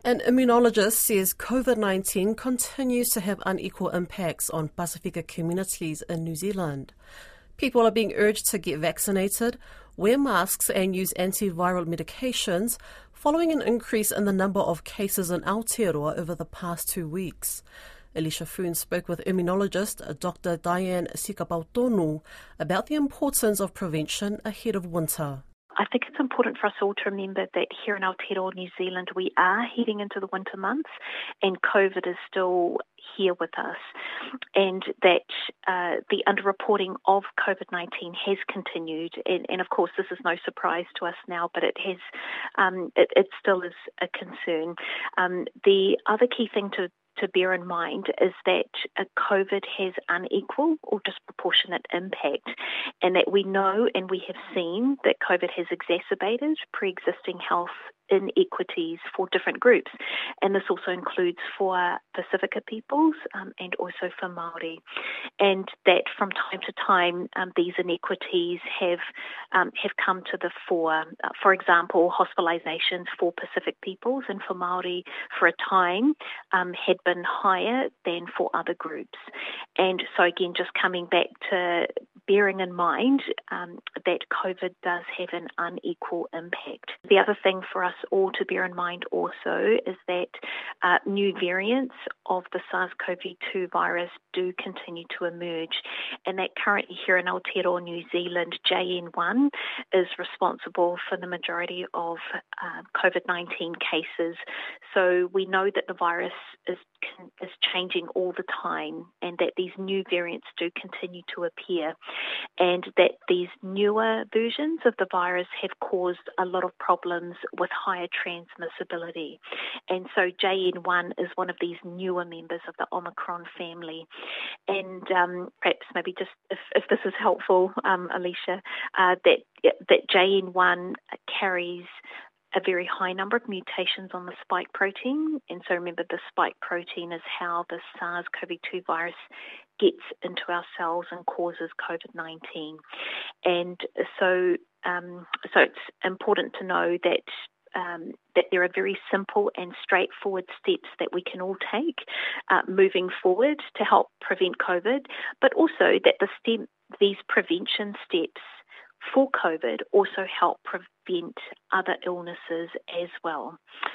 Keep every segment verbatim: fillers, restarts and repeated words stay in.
An immunologist says COVID nineteen continues to have unequal impacts on Pasifika communities in New Zealand. People are being urged to get vaccinated, wear masks and use antiviral medications following an increase in the number of cases in Aotearoa over the past two weeks. Alicia Foon spoke with immunologist Doctor Diane Sikapautonu about the importance of prevention ahead of winter. I think it's important for us all to remember that here in Aotearoa, New Zealand, we are heading into the winter months and COVID is still here with us, and that uh, the underreporting of COVID nineteen has continued, and, and of course this is no surprise to us now, but it has, um, it, it still is a concern. Um, the other key thing to to bear in mind is that uh, COVID has unequal or disproportionate impact, and that we know and we have seen that COVID has exacerbated pre-existing health inequities for different groups, and this also includes for Pasifika peoples um, and also for Māori, and that from time to time um, these inequities have um, have come to the fore. Uh, for example, hospitalisations for Pacific peoples and for Māori for a time um, had been higher than for other groups, and so again, just coming back to bearing in mind um, that COVID does have an unequal impact. The other thing for us all to bear in mind also is that uh, new variants of the SARS-C o V two virus do continue to emerge, and that currently here in Aotearoa, New Zealand, J N one is responsible for the majority of uh, COVID nineteen cases. So we know that the virus is is changing all the time, and that these new variants do continue to appear, and that these newer versions of the virus have caused a lot of problems with higher transmissibility. And so J N one is one of these newer members of the Omicron family. And um, perhaps maybe just if, if this is helpful, um, Alicia, uh, that that J N one carries a very high number of mutations on the spike protein. And so remember, the spike protein is how the SARS-C o V two virus gets into our cells and causes COVID nineteen. And so, um, so it's important to know that Um, that there are very simple and straightforward steps that we can all take uh, moving forward to help prevent COVID, but also that the step, these prevention steps for COVID also help prevent other illnesses as well.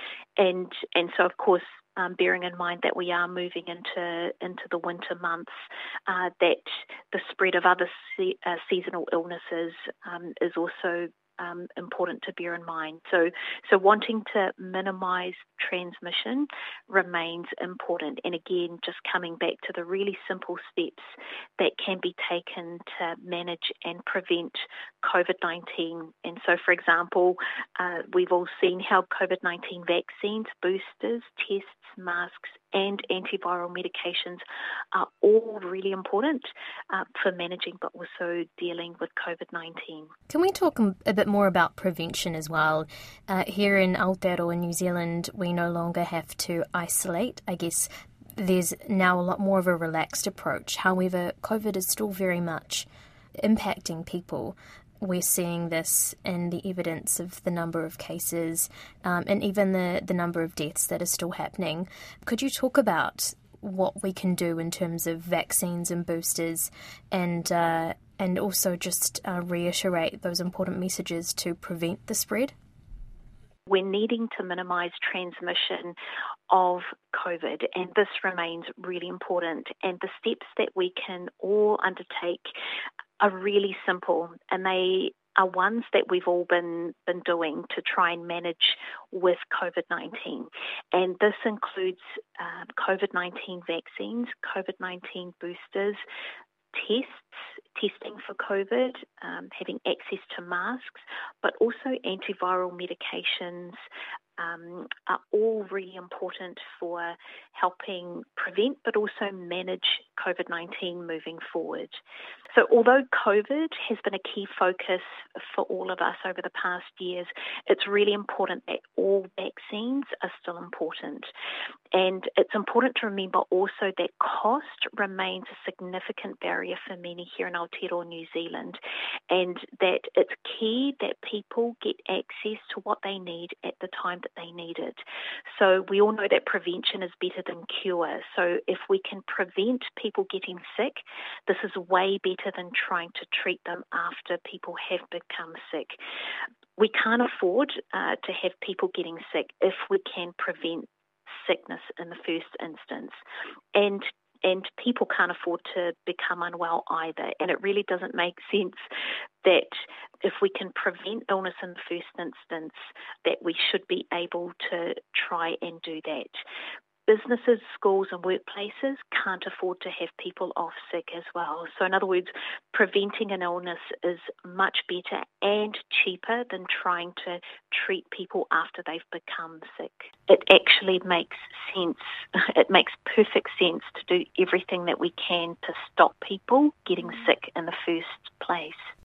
And and so, of course, um, bearing in mind that we are moving into into the winter months, uh, that the spread of other se- uh, seasonal illnesses um, is also Um, important to bear in mind. So, so wanting to minimise transmission remains important. And again, just coming back to the really simple steps that can be taken to manage and prevent COVID nineteen. And so, for example, uh, we've all seen how COVID nineteen vaccines, boosters, tests, masks, and antiviral medications are all really important uh, for managing but also dealing with COVID nineteen. Can we talk a bit more about prevention as well? Uh, here in Aotearoa, New Zealand, we no longer have to isolate. I guess there's now a lot more of a relaxed approach. However, COVID is still very much impacting people. We're seeing this in the evidence of the number of cases um, and even the, the number of deaths that are still happening. Could you talk about what we can do in terms of vaccines and boosters, and uh, and also just uh, reiterate those important messages to prevent the spread? We're needing to minimise transmission of COVID, and this remains really important. And the steps that we can all undertake are really simple, and they are ones that we've all been, been doing to try and manage with COVID nineteen. And this includes uh, COVID nineteen vaccines, COVID nineteen boosters, tests, testing for COVID, um, having access to masks, but also antiviral medications um, are all really important for helping prevent but also manage COVID nineteen moving forward. So although COVID has been a key focus for all of us over the past years, it's really important that all vaccines are still important. And it's important to remember also that cost remains a significant barrier for many here in Aotearoa, New Zealand, and that it's key that people get access to what they need at the time that that they needed. So we all know that prevention is better than cure. So if we can prevent people getting sick, this is way better than trying to treat them after people have become sick. We can't afford uh, to have people getting sick if we can prevent sickness in the first instance. And and people can't afford to become unwell either. And it really doesn't make sense that if we can prevent illness in the first instance, that we should be able to try and do that. Businesses, schools and workplaces can't afford to have people off sick as well. So in other words, preventing an illness is much better and cheaper than trying to treat people after they've become sick. It actually makes sense. It makes perfect sense to do everything that we can to stop people getting sick in the first place.